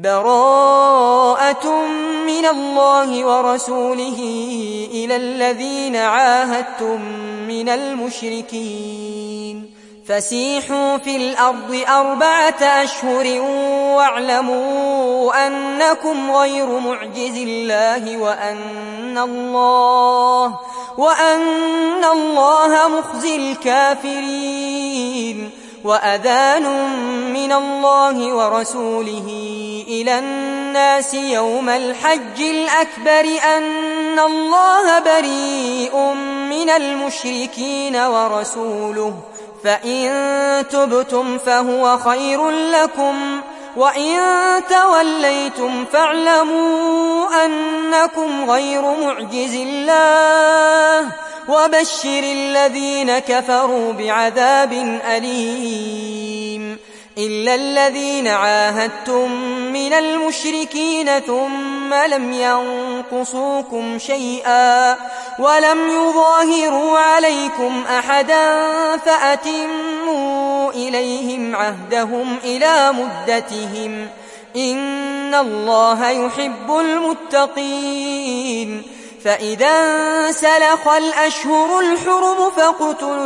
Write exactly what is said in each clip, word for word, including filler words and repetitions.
براءة من الله ورسوله إلى الذين عاهدتم من المشركين فسيحوا في الأرض أربعة أشهر واعلموا أنكم غير معجز الله وأن الله وأن الله مخزي الكافرين وأذان من الله ورسوله إلى الناس يوم الحج الأكبر أن الله بريء من المشركين ورسوله فإن تبتم فهو خير لكم وإن توليتم فاعلموا أنكم غير معجز الله وبشر الذين كفروا بعذاب أليم إلا الذين عاهدتم من المشركين ثم لم ينقصوكم شيئا ولم يظاهروا عليكم أحدا فأتموا إليهم عهدهم إلى مدتهم إن الله يحب المتقين فإذا انسلخ الأشهر الحرم فاقتلوا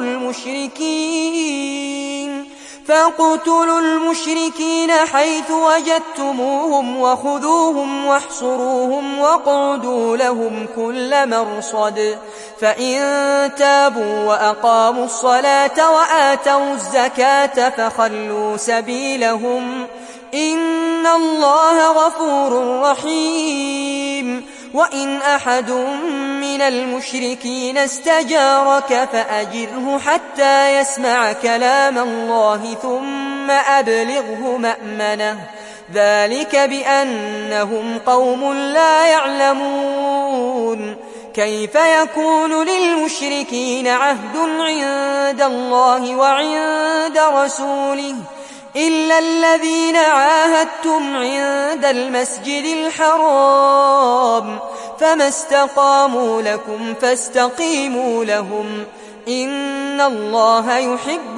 المشركين فاقتلوا المشركين حيث وجدتموهم وخذوهم واحصروهم واقعدوا لهم كل مرصد فإن تابوا وأقاموا الصلاة وآتوا الزكاة فخلوا سبيلهم إن الله غفور رحيم وإن أحد من المشركين استجارك فأجره حتى يسمع كلام الله ثم أبلغه مأمنه ذلك بأنهم قوم لا يعلمون كيف يكون للمشركين عهد عند الله وعند رسوله إلا الذين عاهدتم عند المسجد الحرام فما استقاموا لكم فاستقيموا لهم إن الله يحب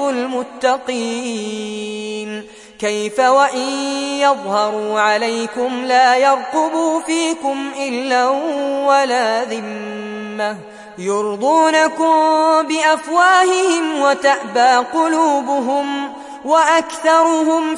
المتقين كيف وإن يظهروا عليكم لا يرقبوا فيكم إلا ولا ذمة يرضونكم بأفواههم وتأبى قلوبهم وأكثرهم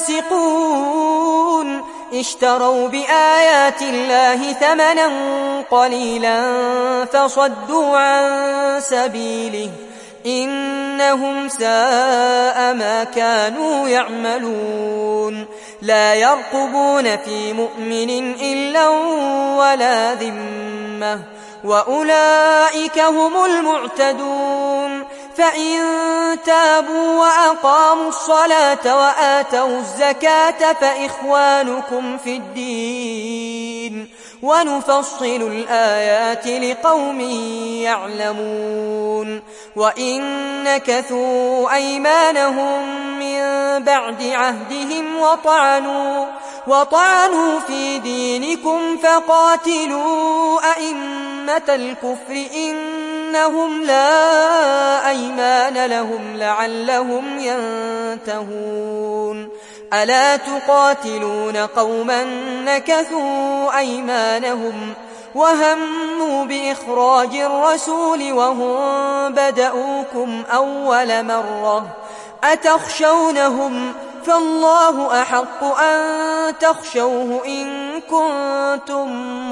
فاسقون اشتروا بآيات الله ثمنا قليلا فصدوا عن سبيله إنهم ساء ما كانوا يعملون لا يرقبون في مؤمن إلا ولا ذمة وأولئك هم المعتدون فإن تابوا وأقاموا الصلاة وآتوا الزكاة فإخوانكم في الدين ونفصل الآيات لقوم يعلمون وإن نكثوا أيمانهم من بعد عهدهم وطعنوا وطعنوا في دينكم فقاتلوا أئمة الكفر إنهم لا أيمان لهم لعلهم ينتهون ألا تقاتلون قوما نكثوا أيمانهم وهموا بإخراج الرسول وهم بدؤوكم أول مرة أتخشونهم فالله أحق أن تخشوه إن كنتم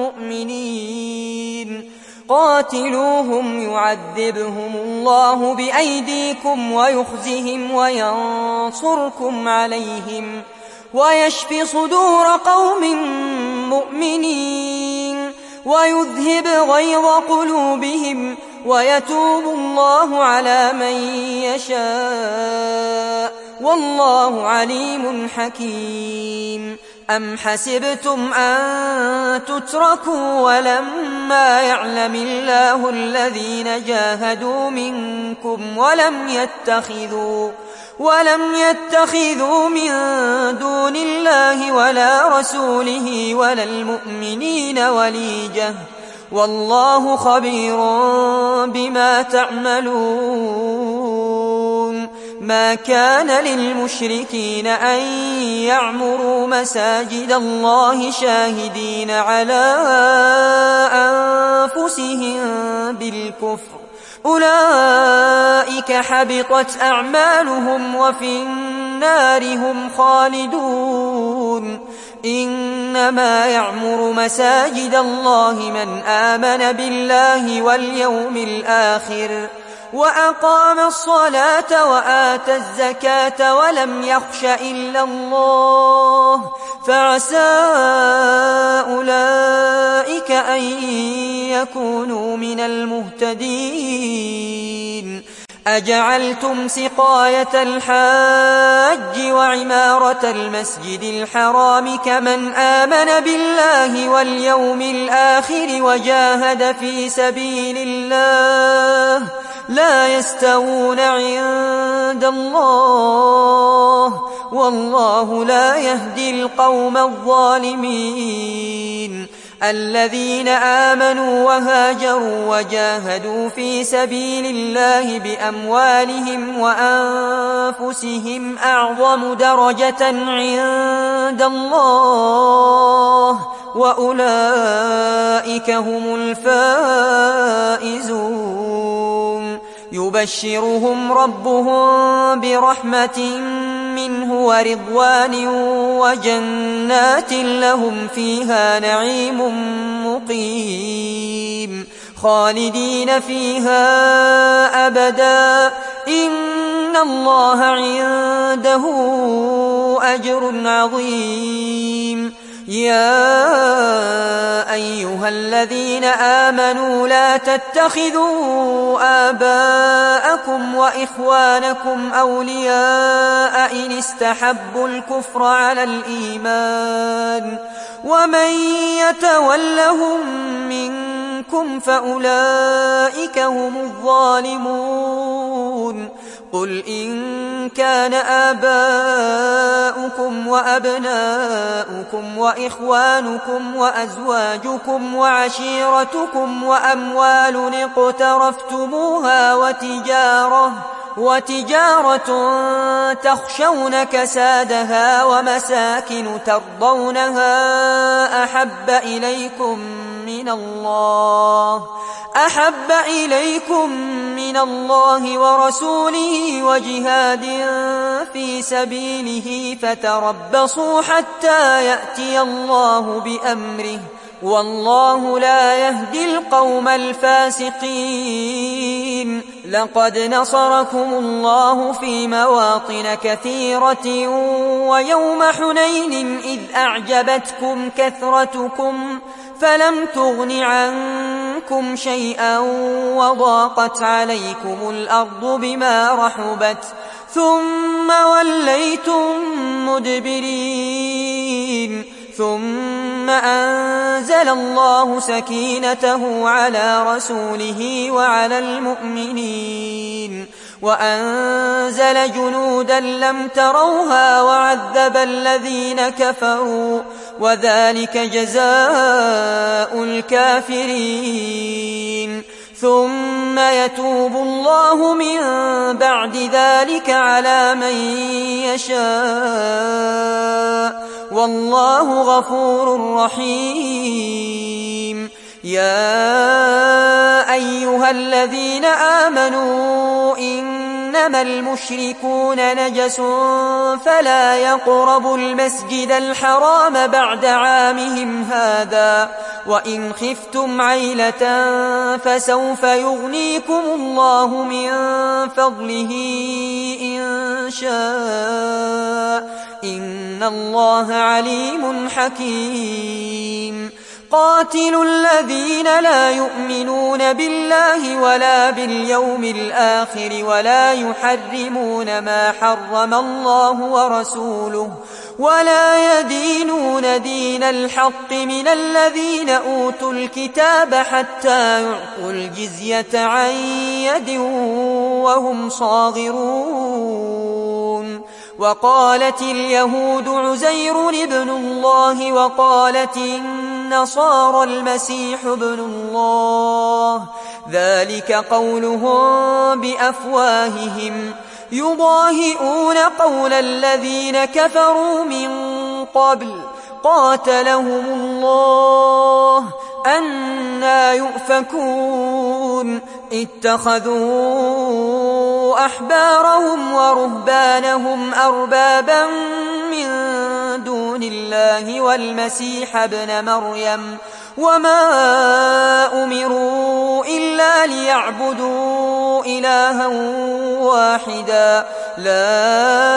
مؤمنين قاتلوهم يعذبهم الله بأيديكم ويخزهم وينصركم عليهم ويشف صدور قوم مؤمنين ويذهب غيظ قلوبهم ويتوب الله على من يشاء والله عليم حكيم أم حسبتم أن تتركوا ولما يعلم الله الذين جاهدوا منكم ولم يتخذوا ولم يتخذوا من دون الله ولا رسوله ولا المؤمنين وليجة والله خبير بما تعملون ما كان للمشركين أن يعمروا مساجد الله شاهدين على أنفسهم بالكفر، أولئك حبطت أعمالهم وفي النار هم خالدون. إنما يعمر مساجد الله من آمن بالله واليوم الآخر وأقام الصلاة وآتى الزكاة ولم يخش إلا الله، فعسى أولئك أن يكونوا من المهتدين. أجعلتم سقاية الحاج وعمارة المسجد الحرام كمن آمن بالله واليوم الآخر وجاهد في سبيل الله لا يستوون عند الله، والله لا يهدي القوم الظالمين. الذين آمنوا وهاجروا وجاهدوا في سبيل الله بأموالهم وأنفسهم أعظم درجة عند الله، وأولئك هم الفائزون. يبشرهم ربهم برحمة منه ورضوان وجنات لهم فيها نعيم مقيم خالدين فيها أبدا، إن الله عنده أجر عظيم. يا أيها الذين آمنوا لا تتخذوا آباءكم وإخوانكم أولياء إن استحبوا الكفر على الإيمان، ومن يتولهم منكم فأولئك هم الظالمون. قل إن كان آباؤكم وأبناؤكم وإخوانكم وأزواجكم وعشيرتكم وأموال اقترفتموها وتجارة وتجارة تخشون كسادها ومساكن ترضونها أحب إليكم من الله أحب إليكم من الله ورسوله وجهاد في سبيله فتربصوا حتى يأتي الله بأمره، والله لا يهدي القوم الفاسقين. لقد نصركم الله في مواطن كثيرة ويوم حنين إذ أعجبتكم كثرتكم فلم تغن عنكم شيئا وضاقت عليكم الأرض بما رحبت ثم وليتم مدبرين، ثم أنزل الله سكينته على رسوله وعلى المؤمنين وأنزل جنودا لم تروها وعذب الذين كفروا، وذلك جزاء الكافرين. ثم يتوب الله من بعد ذلك على من يشاء، والله غفور رحيم. يا أيها الذين آمنوا إنما المشركون نجس فلا يقربوا المسجد الحرام بعد عامهم هذا، وإن خفتم عيلة فسوف يغنيكم الله من فضله إن شاء، إن الله عليم حكيم. قاتلوا الذين لا يؤمنون بالله ولا باليوم الآخر ولا يحرمون ما حرم الله ورسوله ولا يدينون دين الحق من الذين أوتوا الكتاب حتى يعطوا الجزية عن يد وهم صاغرون. وقالت اليهود عزير ابن الله وقالت النصارى المسيح ابن الله، ذلك قولهم بأفواههم يضاهئون قول الذين كفروا من قبل قاتلهم الله أنى يؤفكون اتخذوا أحبارهم ورهبانهم أربابا من دون الله والمسيح ابن مريم وما أمروا إلا ليعبدوا إلها واحدا لا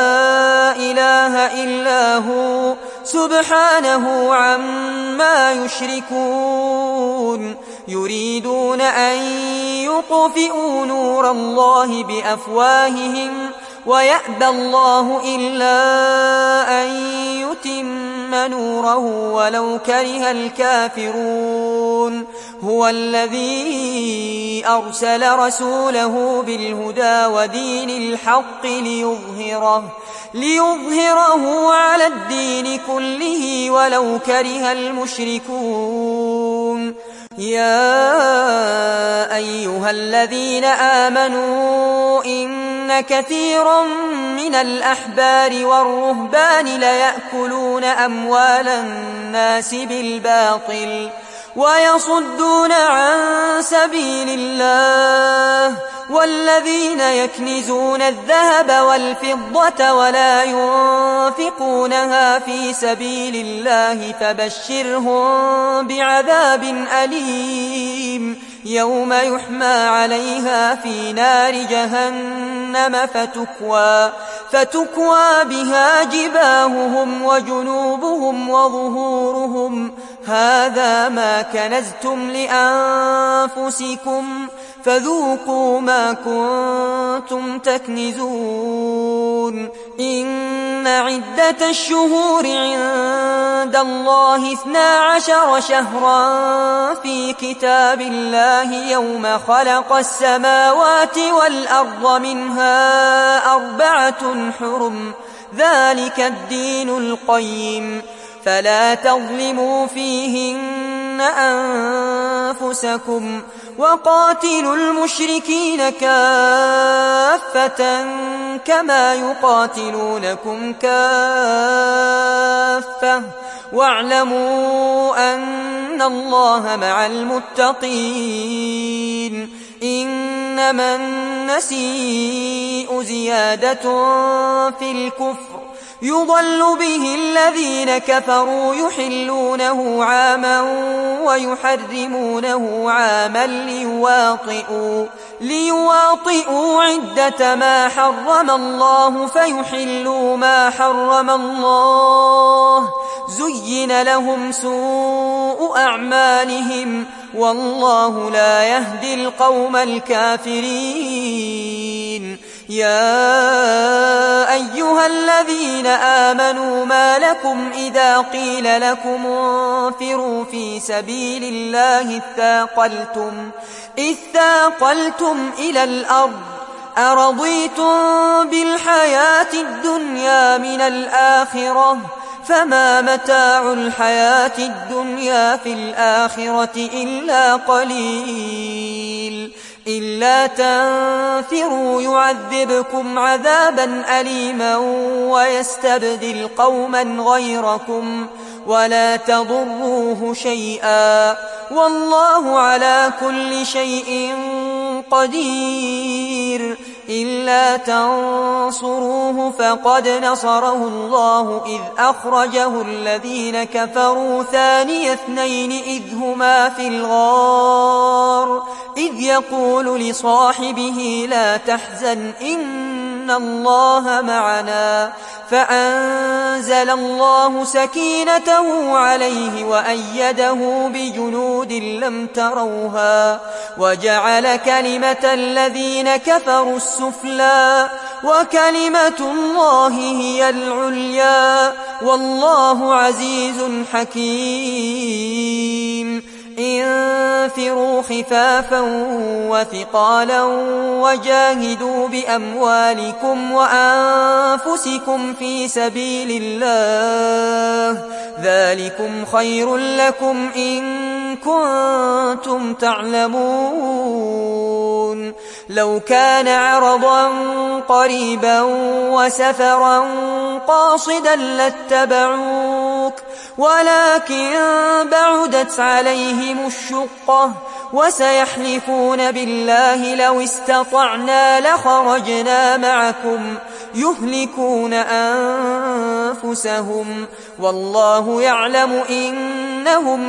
إله إلا هو سبحانه عما يشركون يريدون أن يطفئوا نور الله بأفواههم ويأبى الله إلا أن يتم نوره ولو كره الكافرون هو الذي أرسل رسوله بالهدى ودين الحق ليظهره ليظهره على الدين كله ولو كره المشركون يا أيها الذين آمنوا إن كثيرا من الأحبار والرهبان ليأكلون أموال الناس بالباطل ويصدون عن سبيل الله والذين يكنزون الذهب والفضة ولا ينفقونها في سبيل الله فبشرهم بعذاب أليم يوم يحمى عليها في نار جهنم فتكوى, فتكوى بها جباههم وجنوبهم وظهورهم هذا ما كنزتم لأنفسكم فذوقوا ما كنتم تكنزون إن عدة الشهور عند الله اثنا عشر شهرا في كتاب الله يوم خلق السماوات والأرض منها أربعة حرم ذلك الدين القيم فلا تظلموا فيهن أنفسكم وقاتلوا المشركين كافة كما يقاتلونكم كافة واعلموا أن الله مع المتقين إنما النسيء زيادة في الكفر يضل به الذين كفروا يحلونه عاما ويحرمونه عاما ليواطئوا, ليواطئوا عدة ما حرم الله فيحلوا ما حرم الله زين لهم سوء أعمالهم والله لا يهدي القوم الكافرين يا أيها الذين آمنوا ما لكم إذا قيل لكم انفروا في سبيل الله اثاقلتم, اثاقلتم إلى الأرض أرضيتم بالحياة الدنيا من الآخرة فما متاع الحياة الدنيا في الآخرة إلا قليل إلا تنفروا يعذبكم عذابا أليما ويستبدل قوما غيركم ولا تضروه شيئا والله على كل شيء قدير إلا تنصروه فقد نصره الله إذ أخرجه الذين كفروا ثاني اثنين إذ هما في الغار إذ يقول لصاحبه لا تحزن إن الله معنا فأنزل الله سكينته عليه وأيده بجنود لم تروها وجعل كلمة الذين كفروا السفلى وكلمة الله هي العليا والله عزيز حكيم انفروا خفافا وثقالا وجاهدوا بأموالكم وأنفسكم في سبيل الله ذلكم خير لكم إن كنتم تعلمون لو كان عرضا قريبا وسفرا قاصدا لاتبعوك ولكن بعدت عليهم الشقة وسيحلفون بالله لو استطعنا لخرجنا معكم يهلكون أنفسهم والله يعلم إنهم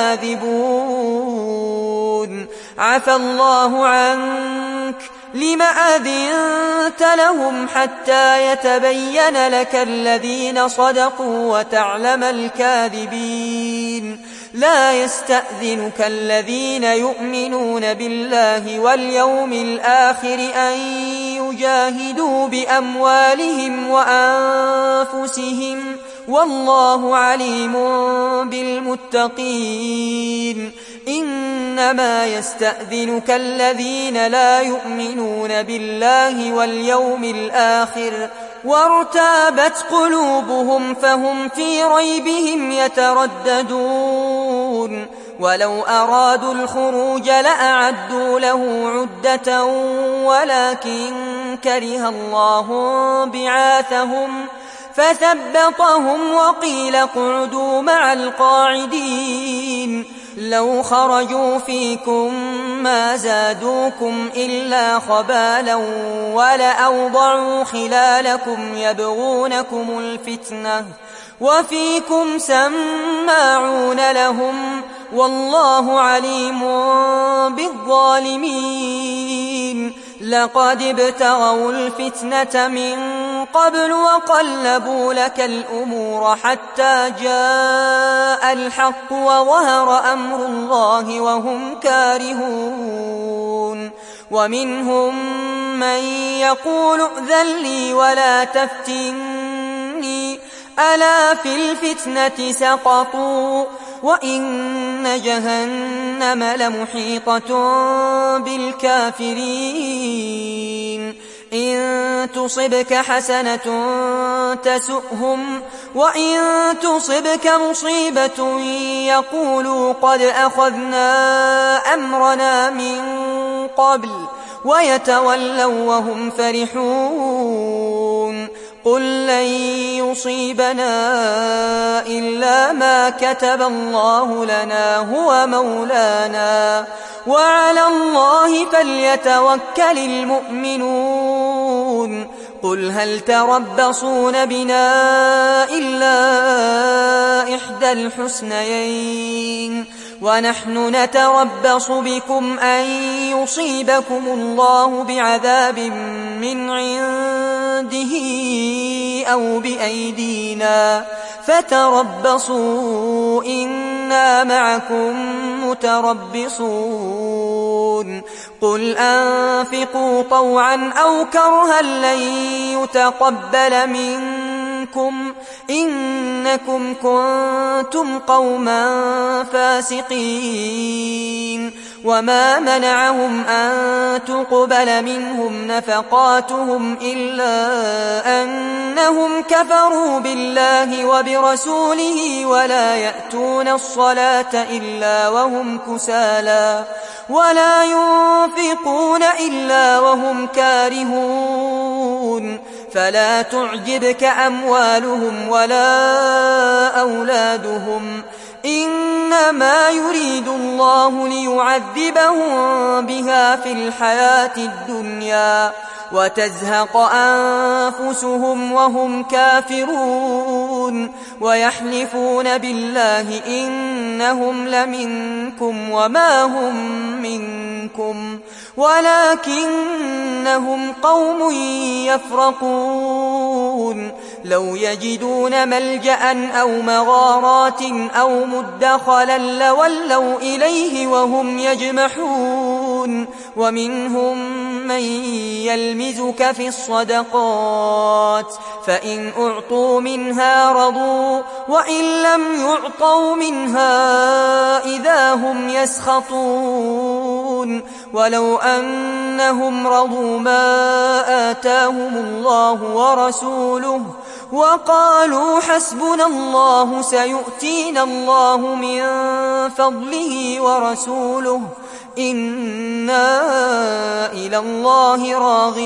لكاذبون عفى الله عنك لم أذنت لهم حتى يتبين لك الذين صدقوا وتعلم الكاذبين لا يستأذنك الذين يؤمنون بالله واليوم الآخر أن يجاهدوا بأموالهم وأنفسهم والله عليم بالمتقين إنما يستأذنك الذين لا يؤمنون بالله واليوم الآخر وارتابت قلوبهم فهم في ريبهم يترددون ولو أرادوا الخروج لأعدوا له عدة ولكن كره الله بعاثهم فثبطهم وقيل اقعدوا مع القاعدين لو خرجوا فيكم ما زادوكم إلا خبالا ولأوضعوا خلالكم يبغونكم الفتنة وفيكم سماعون لهم والله عليم بالظالمين لقد ابتغوا الفتنة من قبل وقلبوا لك الأمور حتى جاء الحق وظهر أمر الله وهم كارهون ومنهم من يقول ائذن لي ولا تفتني ألا في الفتنة سقطوا وإن جهنم لمحيطة بالكافرين إن تصبك حسنة تسؤهم وإن تصبك مصيبة يقولوا قد أخذنا أمرنا من قبل ويتولوا وهم فرحون قل لن يصيبنا إلا ما كتب الله لنا هو مولانا وعلى الله فليتوكل المؤمنون قل هل تربصون بنا إلا إحدى الحسنيين ونحن نتربص بكم أن يصيبكم الله بعذاب من عنده أو بأيدينا فتربصوا إنا معكم متربصون قل أنفقوا طوعا أو كرها لن يتقبل منكم إنكم كنتم قوما فاسقين وما منعهم أن تقبل منهم نفقاتهم إلا أنهم كفروا بالله وبرسوله ولا يأتون الصلاة إلا وهم كسالى ولا ينفقون إلا وهم كارهون فلا تعجبك أموالهم ولا أولادهم إنما يريد الله ليعذبهم بها في الحياة الدنيا وتزهق أنفسهم وهم كافرون ويحلفون بالله إنهم لمنكم وما هم منكم ولكنهم قوم يفرقون لو يجدون ملجأ أو مغارات أو مدخلا لولوا إليه وهم يجمحون ومنهم من يلمزك في الصدقات فإن أعطوا منها رضوا وإن لم يعطوا منها إذا هم يسخطون ولو أنهم رضوا ما آتاهم الله ورسوله وقالوا حسبنا الله سيؤتينا الله من فضله ورسوله إنا إلى الله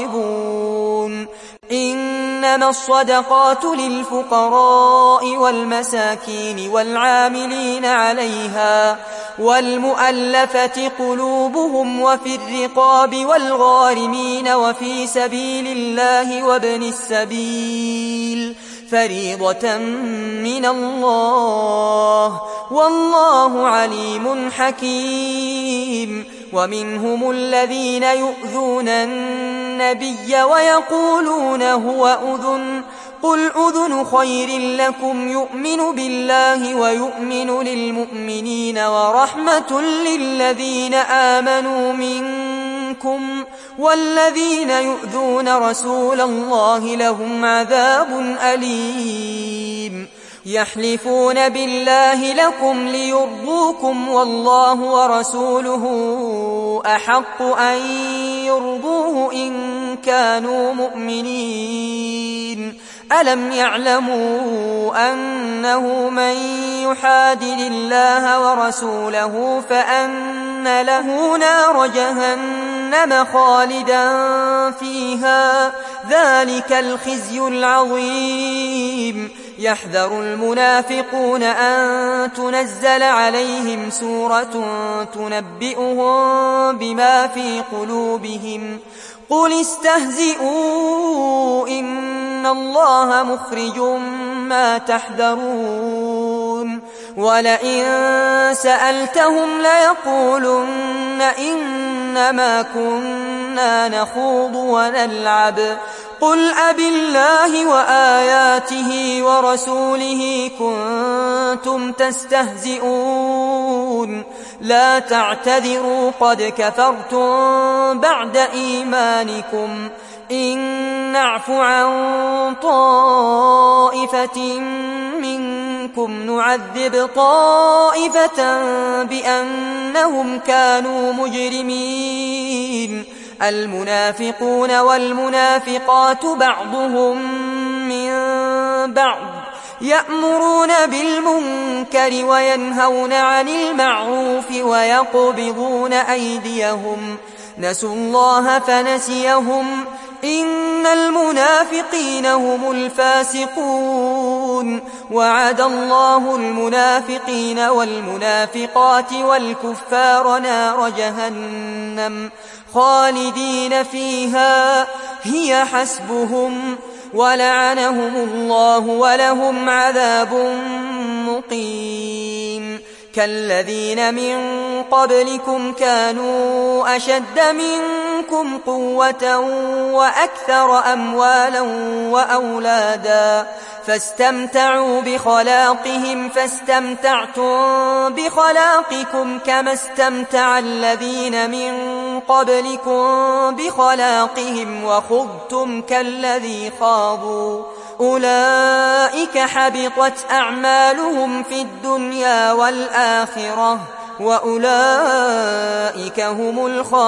راغبون إنما الصدقات للفقراء والمساكين والعاملين عليها والمؤلفة قلوبهم وفي الرقاب والغارمين وفي سبيل الله وابن السبيل فريضة من الله والله عليم حكيم. ومنهم الذين يؤذون النبي ويقولون هو أذن قل أذن خير لكم يؤمن بالله ويؤمن للمؤمنين ورحمة للذين آمنوا منكم والذين يؤذون رسول الله لهم عذاب أليم. يحلفون بالله لكم ليرضوكم والله ورسوله أحق أن يرضوه إن كانوا مؤمنين. ألم يعلموا أنه من يحادد الله ورسوله فأن له نار جهنم خالدا فيها ذلك الخزي العظيم. يحذر المنافقون أن تنزل عليهم سورة تنبئهم بما في قلوبهم قل استهزئوا إن الله مخرج ما تحذرون. ولئن سألتهم ليقولن إنما كنا نخوض ونلعب قل أبالله وآياته ورسوله كنتم تستهزئون لا تعتذروا قد كفرتم بعد إيمانكم إن نعف عن طائفة منكم نعذب طائفة بأنهم كانوا مجرمين. المنافقون والمنافقات بعضهم من بعض يأمرون بالمنكر وينهون عن المعروف ويقبضون أيديهم نسوا الله فنسيهم إن المنافقين هم الفاسقون. وعد الله المنافقين والمنافقات والكفار نار جهنم خالدين فيها هي حسبهم ولعنهم الله ولهم عذاب مقيم. كالذين من قبلكم كانوا أشد منكم قوة وأكثر أموالا وأولادا فاستمتعوا بخلاقهم فاستمتعتم بخلاقكم كما استمتع الذين من قبلكم بخلاقهم وخضتم كالذي خاضوا أولئك حبطت أعمالهم في الدنيا والآخرة وأولئك هم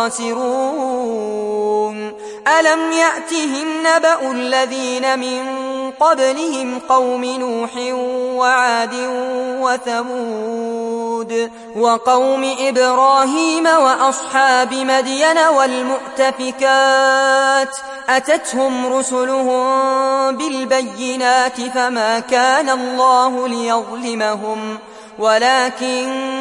الخاسرون. ألم يأتهم نبأ الذين من قبلهم قوم نوح وعاد وثمود وقوم إبراهيم وأصحاب مدين والمؤتفكات أتتهم رسلهم بالبينات فما كان الله ليظلمهم ولكن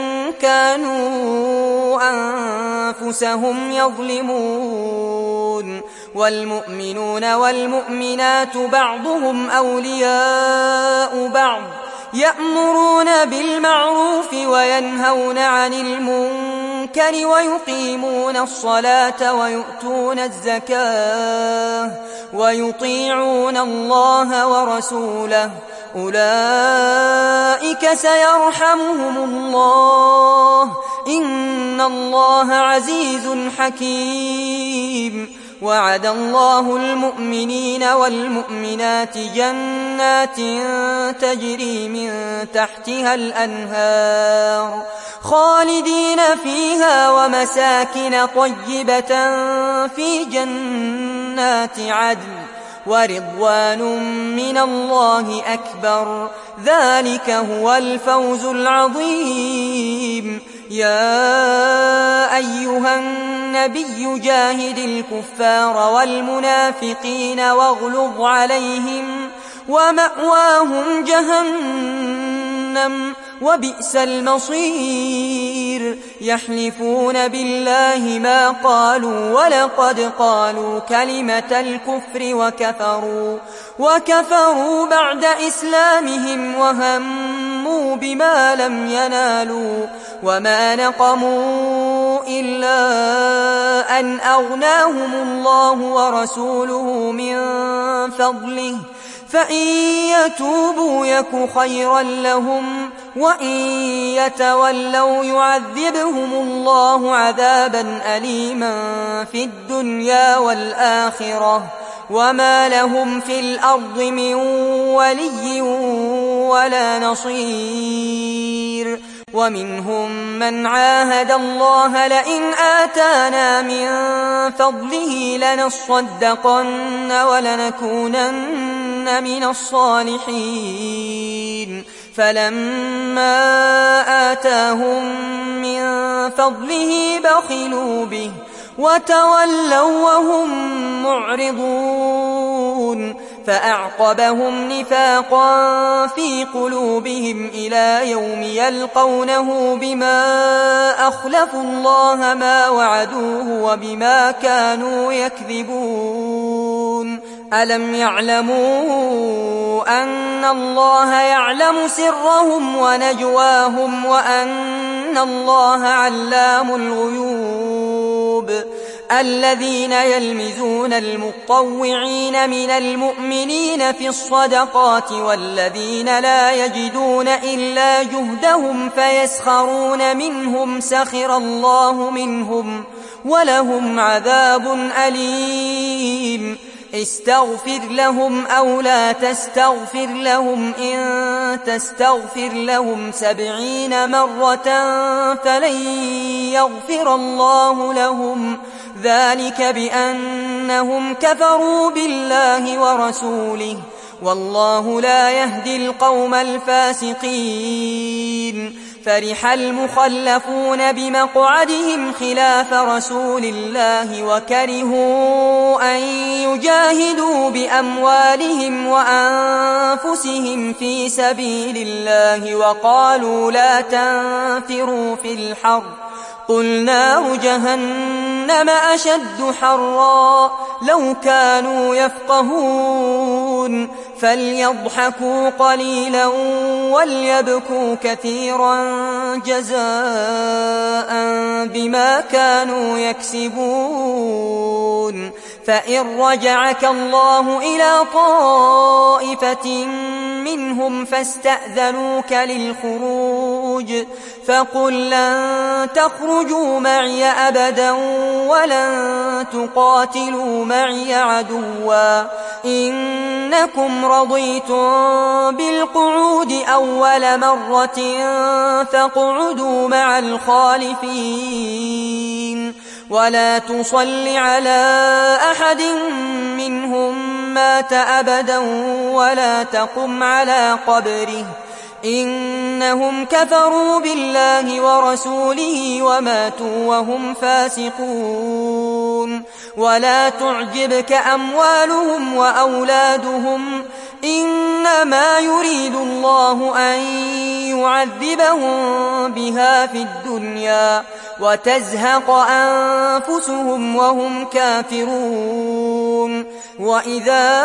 كانوا أنفسهم يظلمون. والمؤمنون والمؤمنات بعضهم أولياء بعض يأمرون بالمعروف وينهون عن المنكر ويقيمون الصلاة ويؤتون الزكاة ويطيعون الله ورسوله أولئك سيرحمهم الله إن الله عزيز حكيم. وعد الله المؤمنين والمؤمنات جنات تجري من تحتها الأنهار خالدين فيها ومساكن طيبة في جنات عدن ورضوان من الله أكبر ذلك هو الفوز العظيم. يا أيها أيها النبي جاهد الكفار والمنافقين واغلظ عليهم ومأواهم جهنم وبئس المصير يحلفون بالله ما قالوا ولقد قالوا كلمة الكفر وكفروا وكفروا بعد إسلامهم وهموا بما لم ينالوا وما نقموا إلا أن أغناهم الله ورسوله من فضله فإن يتوبوا يك خيرا لهم وإن يتولوا يعذبهم الله عذابا أليما في الدنيا والآخرة وما لهم في الأرض من ولي ولا نصير ومنهم من عاهد الله لئن آتانا من فضله لنصدقن ولنكونن من الصالحين فلما آتاهم من فضله بخلوا به وتولوا وهم معرضون فأعقبهم نفاقا في قلوبهم إلى يوم يلقونه بما أخلفوا الله ما وعدوه وبما كانوا يكذبون ألم يعلموا أن الله يعلم سرهم ونجواهم وأن الله علام الغيوب الذين يلمزون المطوعين من المؤمنين في الصدقات والذين لا يجدون إلا جهدهم فيسخرون منهم سخر الله منهم ولهم عذاب أليم استغفر لهم أو لا تستغفر لهم إن تستغفر لهم سبعين مرة فلن يغفر الله لهم ذلك بأنهم كفروا بالله ورسوله والله لا يهدي القوم الفاسقين فرح المخلفون بمقعدهم خلاف رسول الله وكرهوا أن يجاهدوا بأموالهم وأنفسهم في سبيل الله وقالوا لا تنفروا في الحر قل نار جهنم أشد حرا لو كانوا يفقهون فليضحكوا قليلا وليبكوا كثيرا جزاء بما كانوا يكسبون فإن رجعك الله إلى طائفة منهم فاستأذنوك للخروج فقل لن تخرجوا معي أبدا ولن تقاتلوا معي عدوا إنكم رضيتم بالقعود أول مرة فاقعدوا مع الخالفين ولا تصل على أحد منهم مات أبدا ولا تقم على قبره إنهم كفروا بالله ورسوله وماتوا وهم فاسقون ولا تعجبك أموالهم وأولادهم إنما يريد الله أن يعذبهم بها في الدنيا وتزهق أنفسهم وهم كافرون وإذا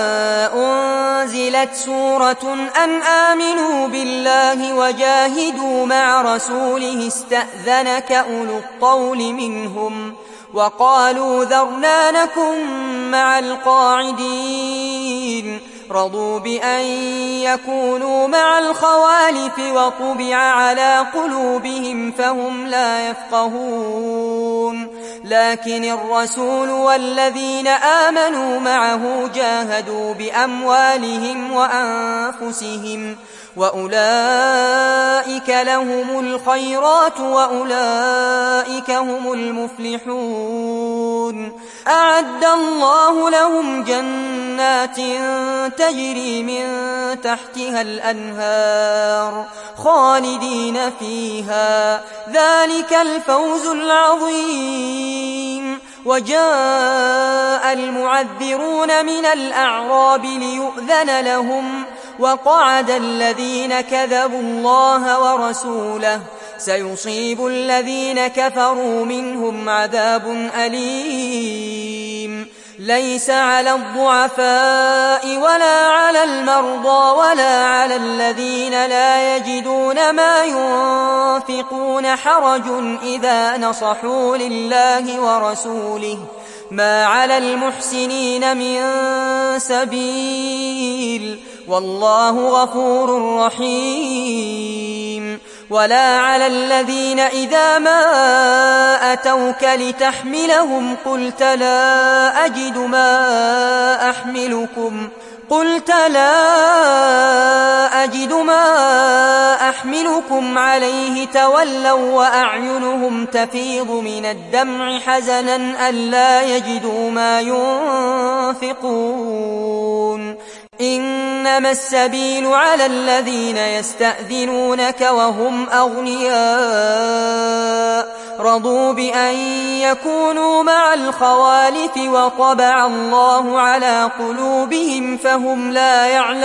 أنزلت سورة أن آمنوا بالله وجاهدوا مع رسوله استأذنك أولو الطول منهم وقالوا ذرنا نكن مع القاعدين رضوا بأن يكونوا مع الخوالف وطبع على قلوبهم فهم لا يفقهون لكن الرسول والذين آمنوا معه جاهدوا بأموالهم وأنفسهم وأولئك لهم الخيرات وأولئك هم المفلحون أعد الله لهم جنات تجري من تحتها الأنهار خالدين فيها ذلك الفوز العظيم. وجاء المعذرون من الأعراب ليؤذن لهم وقعد الذين كذبوا الله ورسوله سيصيب الذين كفروا منهم عذاب أليم. ليس على الضعفاء ولا على المرضى ولا على الذين لا يجدون ما ينفقون حرج إذا نصحوا لله ورسوله ما على المحسنين من سبيل والله غفور رحيم. ولا على الذين إذا ما أتوك لتحملهم قلت لا أجد ما أحملكم قلت لا أجد ما أحملكم عليه تولوا وأعينهم تفيض من الدمع حزنا ألا يجدوا ما ينفقون. إنما السبيل على الذين يستأذنونك وهم أغنياء رضوا بأن يكونوا مع الخوالف وطبع الله على قلوبهم فهم لا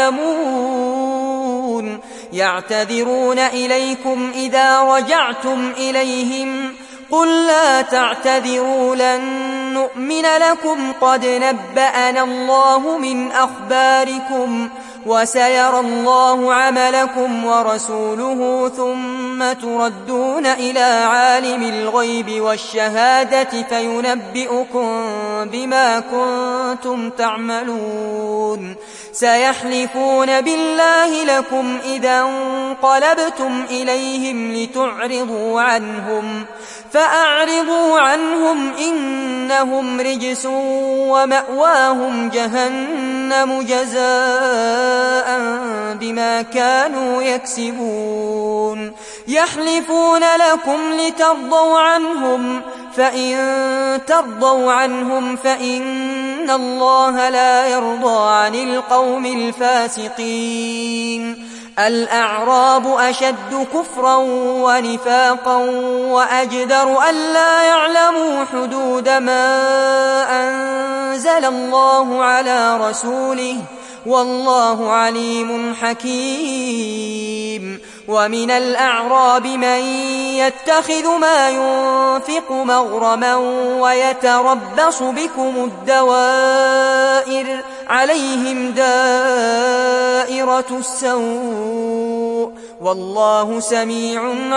يعلمون. يعتذرون إليكم إذا رجعتم إليهم قل لا تعتذروا لن نؤمن لكم قد نبأنا الله من أخباركم وسيرى الله عملكم ورسوله ثم تردون إلى عالم الغيب والشهادة فينبئكم بما كنتم تعملون. سيحلفون بالله لكم إذا انقلبتم إليهم لتعرضوا عنهم فأعرضوا عنهم إنهم رجس ومأواهم جهنم جزاء بما كانوا يكسبون. يحلفون لكم لترضوا عنهم فإن ترضوا عنهم فإن الله لا يرضى عن القوم الفاسقين. الأعراب أشد كفرا ونفاقا وأجدر ألا يعلموا حدود ما أنزل الله على رسوله والله عليم حكيم. ومن الأعراب من يتخذ ما ينفق مغرما ويتربص بكم الدوائر عليهم دائرة السوء والله سميع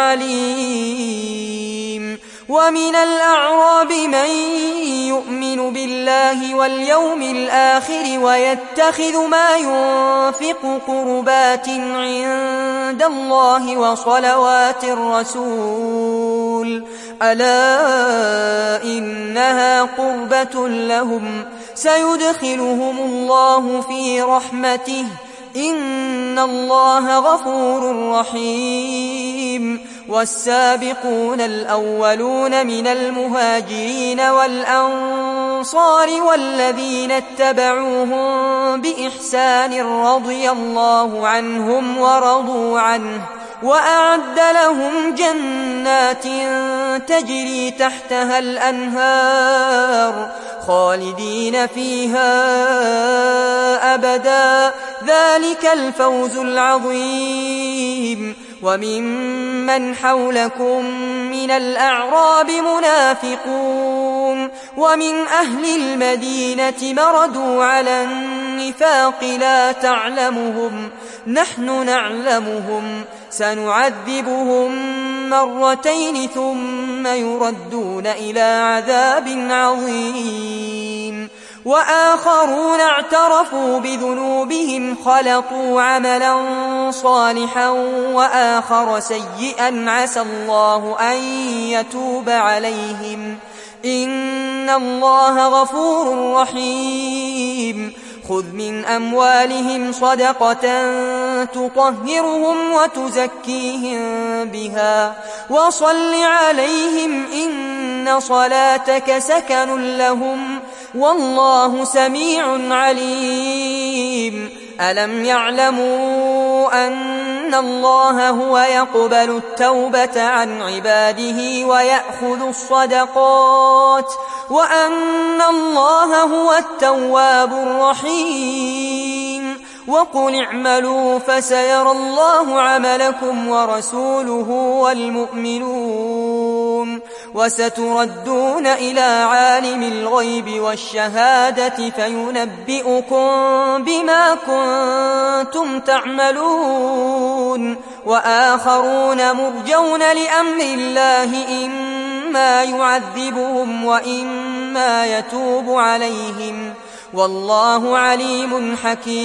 عليم. ومن الأعراب من يؤمن بالله واليوم الآخر ويتخذ ما ينفق قربات عند الله وصلوات الرسول ألا إنها قربة لهم سيدخلهم الله في رحمته إن الله غفور رحيم. والسابقون الأولون من المهاجرين والأنصار والذين اتبعوهم بإحسان رضي الله عنهم ورضوا عنه وأعد لهم جنات تجري تحتها الأنهار خالدين فيها أبدا ذلك الفوز العظيم. وممن حولكم من الأعراب منافقون ومن أهل المدينة مردوا على النفاق لا تعلمهم نحن نعلمهم سنعذبهم مرتين ثم يردون إلى عذاب عظيم. وآخرون اعترفوا بذنوبهم خلطوا عملا صالحا وآخر سيئا عسى الله أن يتوب عليهم إن الله غفور رحيم. خذ من أموالهم صدقة تطهرهم وتزكيهم بها وصل عليهم إن صلاتك سكن لهم والله سميع عليم ألم يعلموا أن الله هو يقبل التوبة عن عباده ويأخذ الصدقات وأن الله هو التواب الرحيم وقل اعملوا فسيرى الله عملكم ورسوله والمؤمنون وستردون إلى عالم الغيب والشهادة فينبئكم بما كنتم تعملون وآخرون مرجون لأمر الله إما يعذبهم وإما يتوب عليهم والله عليم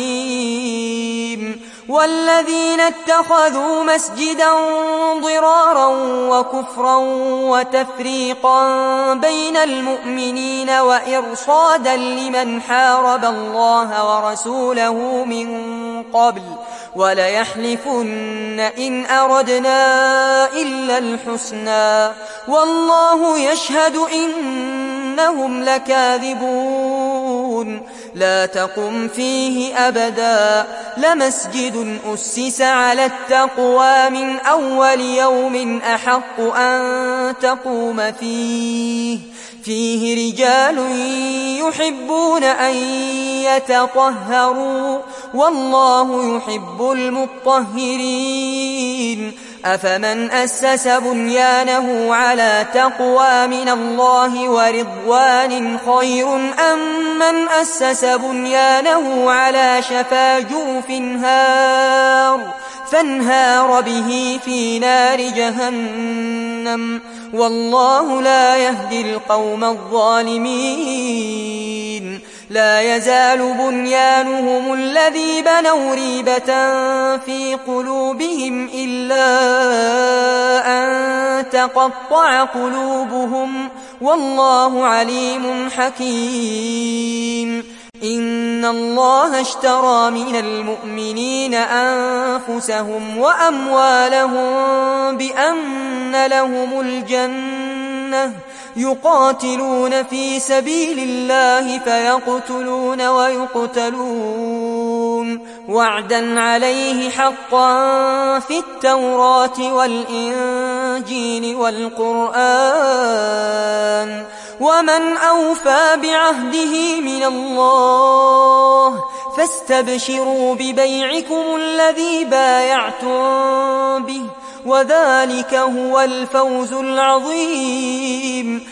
حكيم والذين اتخذوا مسجدا ضرارا وكفرا وتفريقا بين المؤمنين وإرصادا لمن حارب الله ورسوله من قبل وليحلفن إن أردنا إلا الحسنى والله يشهد إنهم لكاذبون لا تقم فيه أبدا لمسجد أسس على التقوى من أول يوم أحق أن تقوم فيه فيه رجال يحبون أن يتطهروا والله يحب المطهرين أفمن أسس بنيانه على تقوى من الله ورضوان خير أم من أسس بنيانه على شفا جرف هار فانهار به في نار جهنم والله لا يهدي القوم الظالمين لا يزال بنيانهم الذي بنوا ريبة في قلوبهم إلا أن تقطع قلوبهم والله عليم حكيم إن الله اشترى من المؤمنين أنفسهم وأموالهم بأن لهم الجنة يقاتلون في سبيل الله فيقتلون ويقتلون وعدا عليه حقا في التوراة والإنجيل والقرآن ومن أوفى بعهده من الله فاستبشروا ببيعكم الذي بايعتم به وذلك هو الفوز العظيم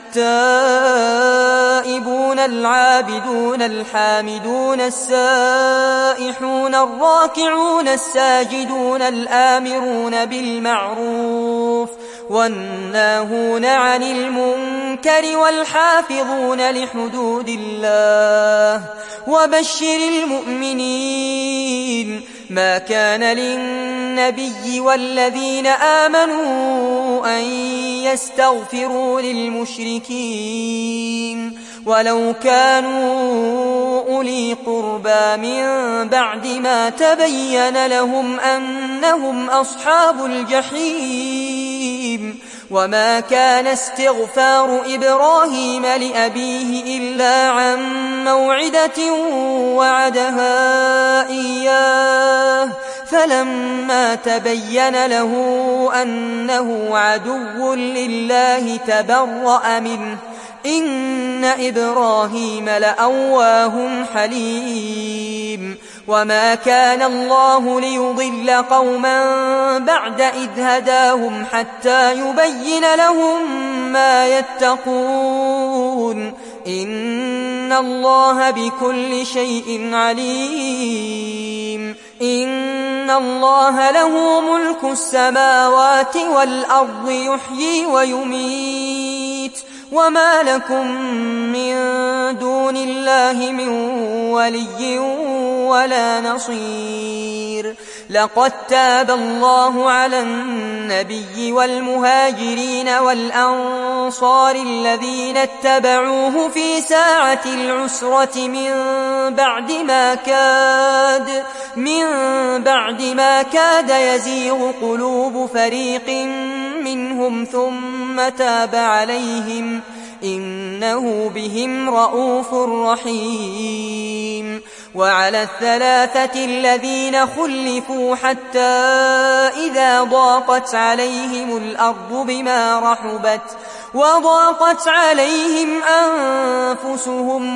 التائبون العابدون الحامدون السائحون الراكعون الساجدون الآمرون بالمعروف والناهون عن المنكر والحافظون لحدود الله وبشر المؤمنين ما كان للنبي والذين آمنوا أن يستغفروا للمشركين ولو كانوا أولي قربى من بعد ما تبين لهم أنهم أصحاب الجحيم وما كان استغفار إبراهيم لأبيه إلا عن موعدة وعدها إياه فلما تبين له أنه عدو لله تبرأ منه إن إبراهيم لأواه حليم وما كان الله ليضل قوما بعد إذ هداهم حتى يبين لهم ما يتقون إن الله بكل شيء عليم إن الله له ملك السماوات والأرض يحيي ويميت وما لكم من دون الله من ولي ولا نصير لقد تاب الله على النبي والمهاجرين والأنصار الذين اتبعوه في ساعة العسرة من بعد ما كاد من بعد ما كاد يزيغ قلوب فريق منهم ثم تاب عليهم إنه بهم رءوف رحيم. وعلى الثلاثة الذين خلفوا حتى إذا ضاقت عليهم الأرض بما رحبت وضاقت عليهم أنفسهم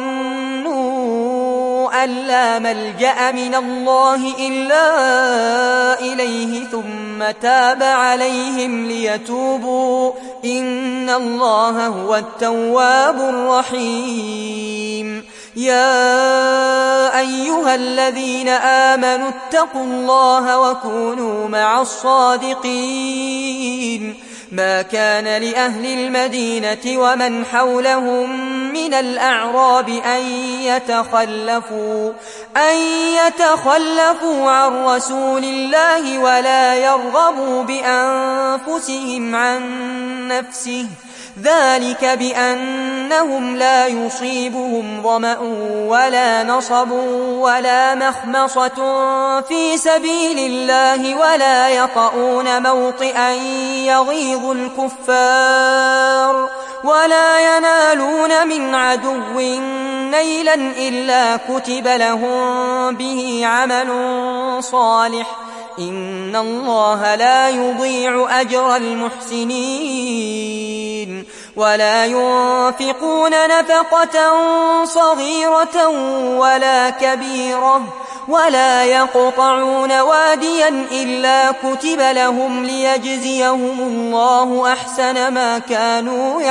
وظنوا أن لا ملجأ من الله إلا إليه ثم تاب عليهم ليتوبوا إن الله هو التواب الرحيم. يا أيها الذين آمنوا اتقوا الله وكونوا مع الصادقين. ما كان لأهل المدينة ومن حولهم من الأعراب أن يتخلفوا أن يتخلفوا عن رسول الله ولا يرغبوا بأنفسهم عن نفسه ذلك بأنهم لا يصيبهم ظمأ ولا نصب ولا مخمصة في سبيل الله ولا يطؤون موطئا يغيظ الكفار ولا ينالون من عدو نيلا إلا كتب لهم به عمل صالح إن الله لا يضيع أجر المحسنين. ولا ينفقون نفقة صغيرة ولا كبيرة ولا يقطعون واديا إلا كتب لهم ليجزيهم الله أحسن ما كانوا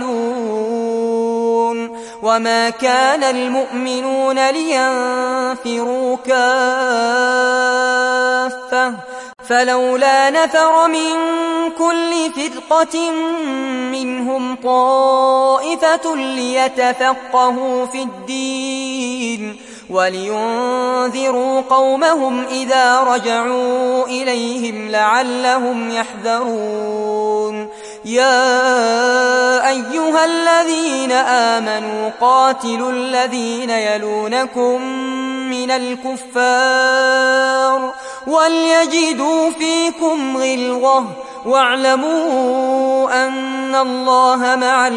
يعملون. وما كان المؤمنون لينفروا كافة فلولا نفر من كل فرقة منهم طائفة ليتفقهوا في الدين ولينذروا قومهم إذا رجعوا إليهم لعلهم يحذرون. يا أيها الذين آمنوا قاتلوا الذين يلونكم من الكفار وليجدوا فيكم غلظة واعلموا أن الله مع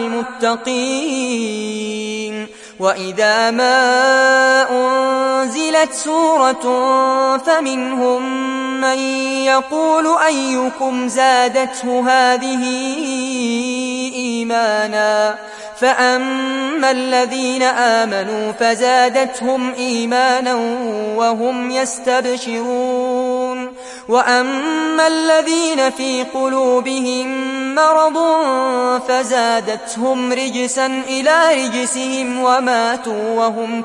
المتقين. وإذا ما أنزلت سورة فمنهم من يقول أيكم زادته هذه إيمانا فأما الذين آمنوا فزادتهم إيمانا وهم يستبشرون وأما الذين في قلوبهم مرض فزادتهم رجسا إلى رجسهم وماتوا وهم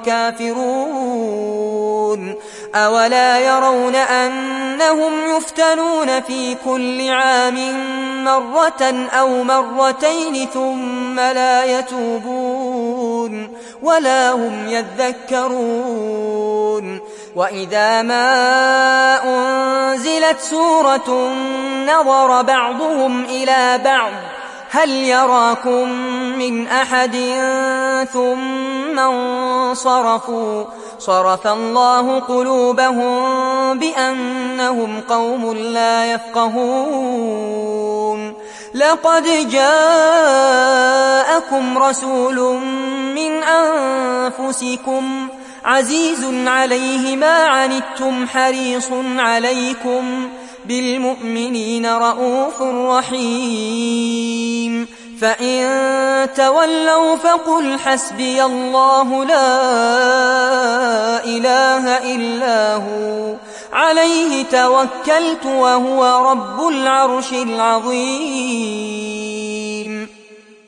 كافرون. أولا يرون أنهم يفتنون في كل عام مرة أو مرتين ثم لا يتوبون ولا هم يذكرون. وإذا ما أنزلت سورة نظر بعضهم إلى بعض هل يراكم من أحد ثم انصرفوا صرف الله قلوبهم بأنهم قوم لا يفقهون. لقد جاءكم رسول من أنفسكم عزيز عليه ما عنتم حريص عليكم بالمؤمنين رءوف رحيم. فإن تولوا فقل حسبي الله لا إله إلا هو عليه توكلت وهو رب العرش العظيم.